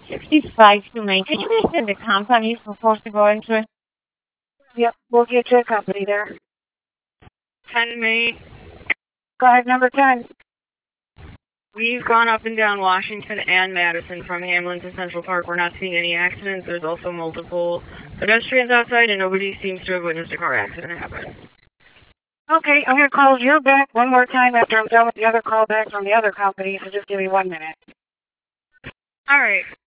6529. Could you guys send the company you're supposed to go into? Yep, we'll get you a company there. 10 May. Go ahead, number 10. We've gone up and down Washington and Madison from Hamlin to Central Park. We're not seeing any accidents. There's also multiple pedestrians outside, and nobody seems to have witnessed a car accident happen. Okay, I'm going to call you back one more time after I'm done with the other call back from the other company, so just give me 1 minute. All right.